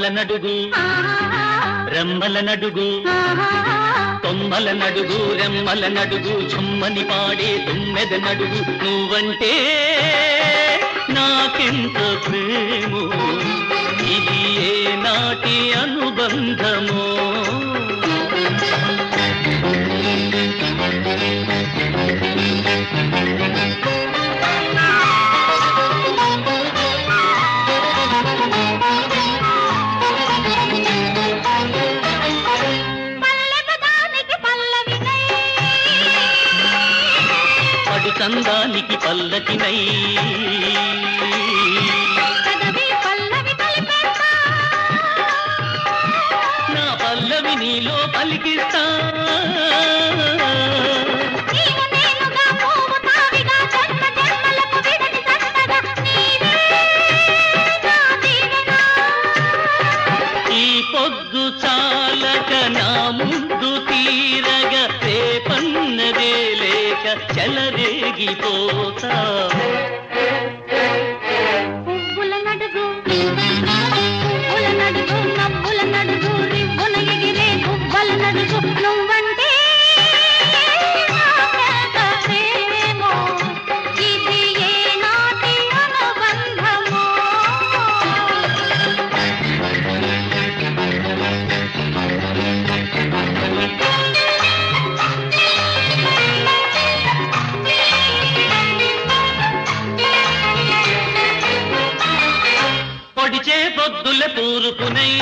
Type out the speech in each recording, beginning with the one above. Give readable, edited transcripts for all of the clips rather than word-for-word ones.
కొమ్మల నడుగు రెమ్మల నడుగు కొమ్మల నడుగు రెమ్మల నడుగు చుమ్మని పాడే తుమ్మెద నడుగు నువ్వంటే నాకెంత ప్రేమో ఇది ఏ నాటి అనుబంధమో చందానికి పల్లకినై నా పల్లవి నీలో పలికిస్తా ఈ పొద్దు చాలక నా ముందు తీరగా రేపన్నదే లేక చెలరేగిపోతా పువ్వుల నడుగు పువ్వుల నడుగు నవ్వుల నడుగు రివ్వున ఎగిరే పువ్వుల నడుగు నువ్వంటే ప్రేమో ఇది ఏ నాటి అనుబంధమో పొడిచే పొద్దుల తూర్పునై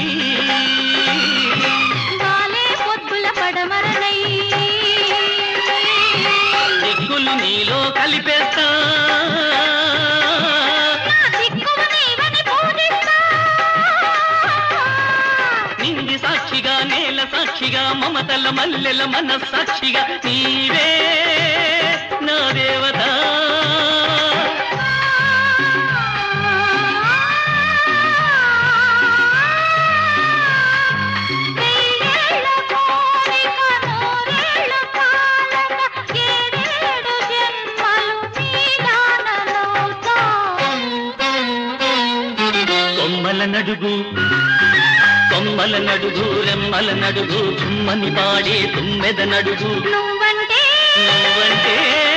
వాలే పొద్దుల పడమరనై దిక్కులు నీలో కలిపేస్తా నింది సాక్షిగా నేల సాక్షిగా మమతల మల్లెల మన సాక్షిగా నీవే నా దేవత కొమ్మల నడుగు కొమ్మల నడుగు రెమ్మల నడుగు చుమ్మని పాడే తుమ్మెద నడుగు నువ్వంటే నువ్వంటే